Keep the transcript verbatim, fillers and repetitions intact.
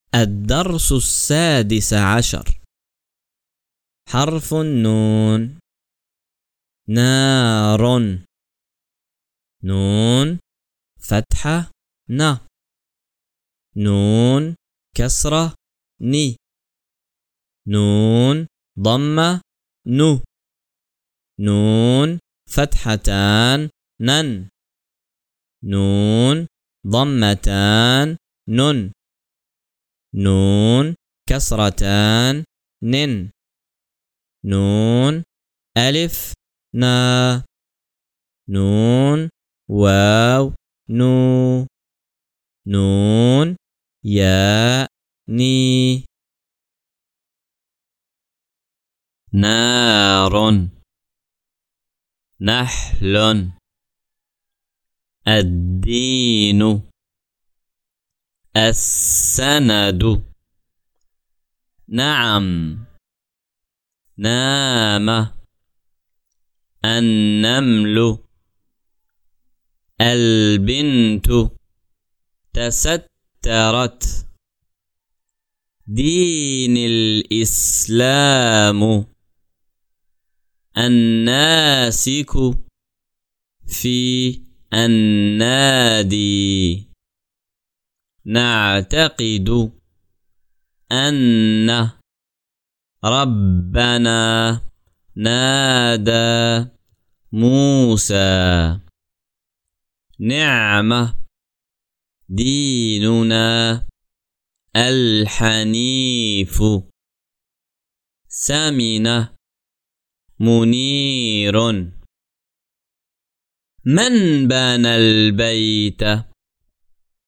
الدرس السادس عشر. حرف النون. نار. نون فتحة ن. نون كسرة ني. نون ضمة نو. نون فتحتان نن. نون ضمتان نن. نون كسرتان نن. نون ألف نا. نون واو نو. نون ياء ني. نار. نحل. الدين. السند. نعم. نام. النمل. البنت تسترت. دين الإسلام. الناسك في النادي. نعتقد أن ربنا نادى موسى. نعمة ديننا الحنيف. سمنة منير. من بنى البيت؟